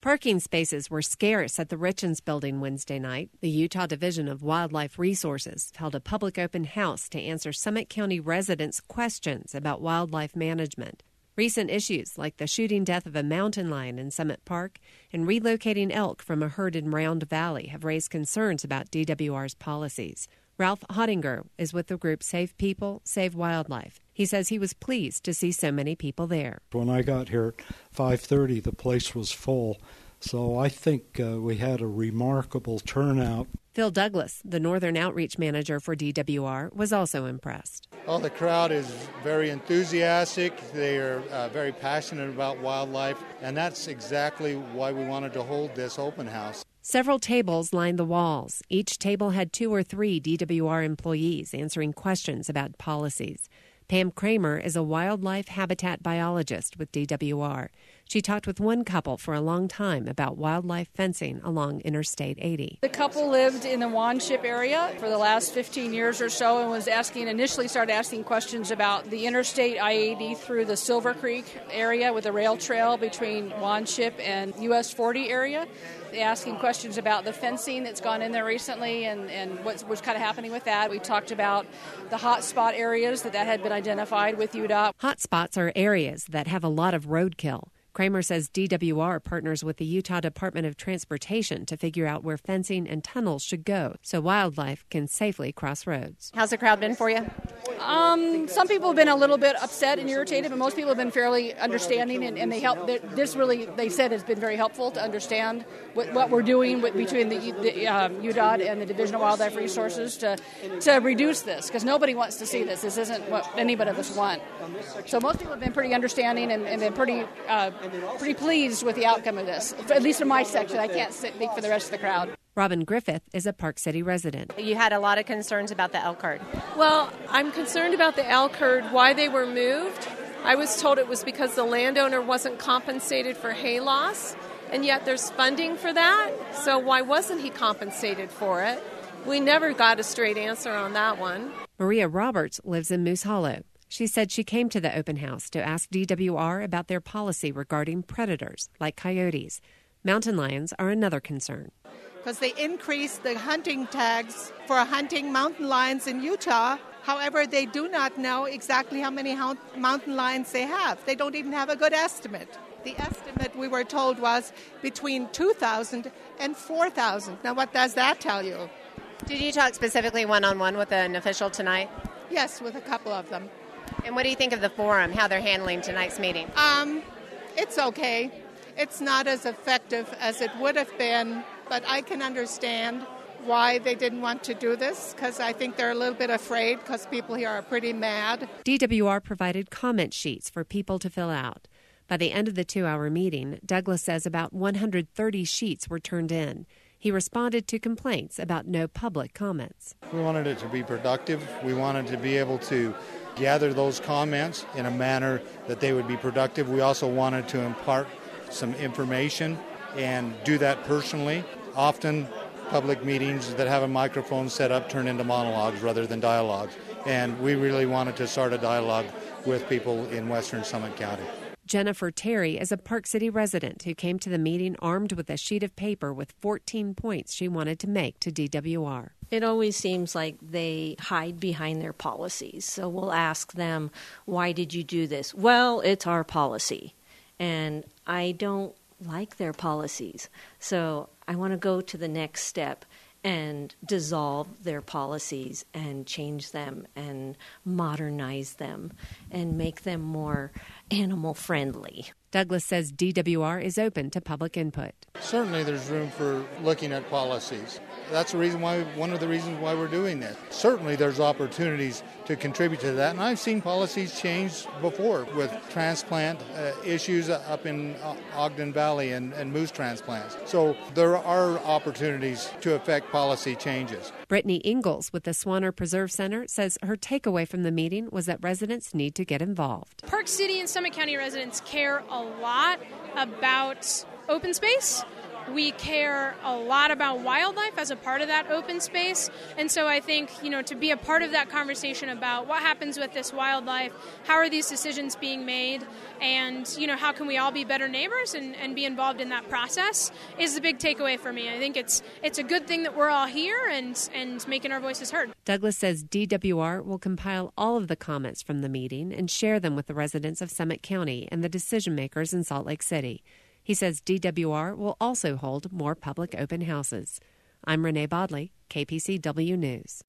Parking spaces were scarce at the Richens Building Wednesday night. The Utah Division of Wildlife Resources held a public open house to answer Summit County residents' questions about wildlife management. Recent issues like the shooting death of a mountain lion in Summit Park and relocating elk from a herd in Round Valley have raised concerns about DWR's policies. Ralph Hottinger is with the group Save People, Save Wildlife. He says he was pleased to see so many people there. When I got here at 5:30, the place was full, so I think we had a remarkable turnout. Phil Douglas, the Northern Outreach Manager for DWR, was also impressed. Well, the crowd is very enthusiastic. They are very passionate about wildlife, and that's exactly why we wanted to hold this open house. Several tables lined the walls. Each table had 2 or 3 DWR employees answering questions about policies. Pam Kramer is a wildlife habitat biologist with DWR. She talked with one couple for a long time about wildlife fencing along Interstate 80. The couple lived in the Wanship area for the last 15 years or so and was initially started asking questions about the Interstate I-80 through the Silver Creek area with the rail trail between Wanship and US 40 area. Asking questions about the fencing that's gone in there recently and what's kind of happening with that. We talked about the hot spot areas that had been identified with UDOT. Hot spots are areas that have a lot of roadkill. Kramer says DWR partners with the Utah Department of Transportation to figure out where fencing and tunnels should go so wildlife can safely cross roads. How's the crowd been for you? Some people have been a little bit upset and irritated, but most people have been fairly understanding, and they help. This really, they said, has been very helpful to understand what we're doing between the UDOT and the Division of Wildlife Resources to reduce this, because nobody wants to see this. This isn't what anybody of us want. So most people have been pretty understanding and been pretty pleased with the outcome of this, at least in my section. I can't speak for the rest of the crowd. Robin Griffith is a Park City resident. You had a lot of concerns about the elk herd. Well, I'm concerned about the elk herd, why they were moved. I was told it was because the landowner wasn't compensated for hay loss, and yet there's funding for that. So why wasn't he compensated for it? We never got a straight answer on that one. Maria Roberts lives in Moose Hollow. She said she came to the open house to ask DWR about their policy regarding predators like coyotes. Mountain lions are another concern. Because they increased the hunting tags for hunting mountain lions in Utah. However, they do not know exactly how many mountain lions they have. They don't even have a good estimate. The estimate, we were told, was between 2,000 and 4,000. Now, what does that tell you? Did you talk specifically one-on-one with an official tonight? Yes, with a couple of them. And what do you think of the forum, how they're handling tonight's meeting? It's okay. It's not as effective as it would have been, but I can understand why they didn't want to do this, because I think they're a little bit afraid because people here are pretty mad. DWR provided comment sheets for people to fill out. By the end of the 2-hour meeting, Douglas says about 130 sheets were turned in. He responded to complaints about no public comments. We wanted it to be productive. We wanted to be able to gather those comments in a manner that they would be productive. We also wanted to impart some information and do that personally. Often public meetings that have a microphone set up turn into monologues rather than dialogues. And we really wanted to start a dialogue with people in western Summit County. Jennifer Terry is a Park City resident who came to the meeting armed with a sheet of paper with 14 points she wanted to make to DWR. It always seems like they hide behind their policies. So we'll ask them, why did you do this? Well, it's our policy. And I don't like their policies. So I want to go to the next step and dissolve their policies and change them and modernize them and make them more animal friendly. Douglas says DWR is open to public input. Certainly there's room for looking at policies. That's one of the reasons why we're doing this. Certainly there's opportunities to contribute to that, and I've seen policies change before with transplant issues up in Ogden Valley and moose transplants. So there are opportunities to affect policy changes. Brittany Ingalls with the Swanner Preserve Center says her takeaway from the meeting was that residents need to get involved. Park City and Summit County residents care a lot about open space. we care a lot about wildlife as a part of that open space. And so I think, to be a part of that conversation about what happens with this wildlife, how are these decisions being made, and, how can we all be better neighbors and be involved in that process is the big takeaway for me. I think it's a good thing that we're all here and making our voices heard. Douglas says DWR will compile all of the comments from the meeting and share them with the residents of Summit County and the decision makers in Salt Lake City. He says DWR will also hold more public open houses. I'm Renee Bodley, KPCW News.